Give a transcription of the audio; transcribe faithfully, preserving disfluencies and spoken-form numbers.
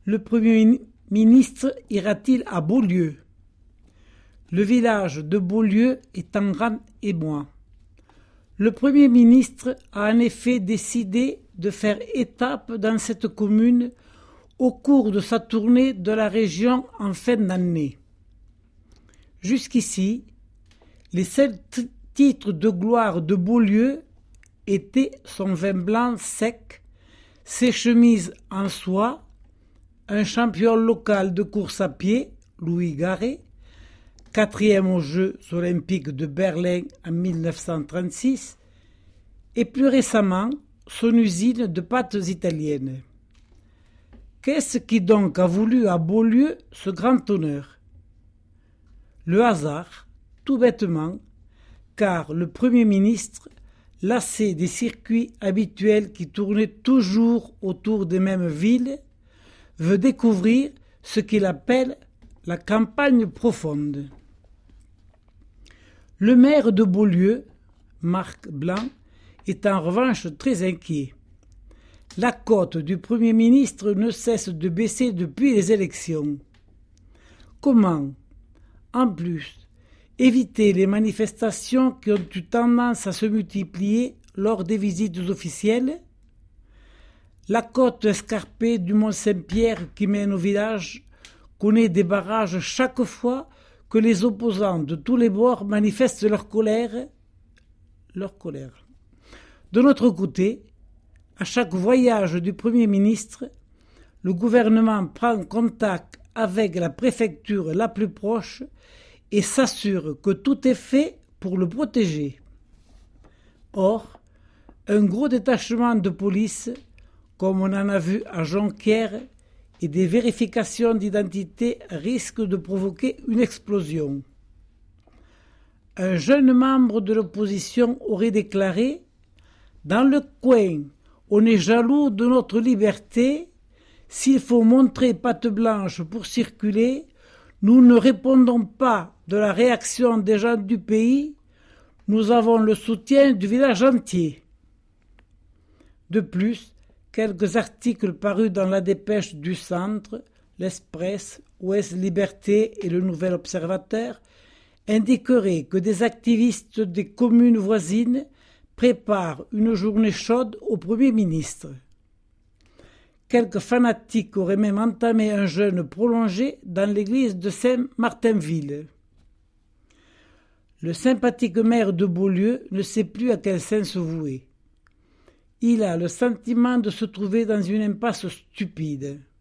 Le Premier ministre ira-t-il à Beaulieu? Le village de Beaulieu est en grand émoi. Le Premier ministre a en effet décidé de faire étape dans cette commune au cours de sa tournée de la région en fin d'année. Jusqu'ici, les seuls t- titres de gloire de Beaulieu étaient son vin blanc sec, ses chemises en soie, un champion local de course à pied, Louis Garret, quatrième aux Jeux olympiques de Berlin en mille neuf cent trente-six, et plus récemment, son usine de pâtes italiennes. Qu'est-ce qui donc a voulu à Beaulieu ce grand honneur? Le hasard, tout bêtement, car le Premier ministre, lassé des circuits habituels qui tournaient toujours autour des mêmes villes, veut découvrir ce qu'il appelle la campagne profonde. Le maire de Beaulieu, Marc Blanc, est en revanche très inquiet. La cote du Premier ministre ne cesse de baisser depuis les élections. Comment, en plus, éviter les manifestations qui ont eu tendance à se multiplier lors des visites officielles? La côte escarpée du Mont-Saint-Pierre qui mène au village connaît des barrages chaque fois que les opposants de tous les bords manifestent leur colère. Leur colère. De notre côté, à chaque voyage du Premier ministre, le gouvernement prend contact avec la préfecture la plus proche et s'assure que tout est fait pour le protéger. Or, un gros détachement de police, comme on en a vu à Jonquière, et des vérifications d'identité risquent de provoquer une explosion. Un jeune membre de l'opposition aurait déclaré « Dans le coin, on est jaloux de notre liberté. S'il faut montrer patte blanche pour circuler, nous ne répondons pas de la réaction des gens du pays. Nous avons le soutien du village entier. » De plus, quelques articles parus dans la Dépêche du Centre, l'Express, Ouest Liberté et le Nouvel Observateur indiqueraient que des activistes des communes voisines préparent une journée chaude au Premier ministre. Quelques fanatiques auraient même entamé un jeûne prolongé dans l'église de Saint-Martinville. Le sympathique maire de Beaulieu ne sait plus à quel saint se vouer. Il a le sentiment de se trouver dans une impasse stupide.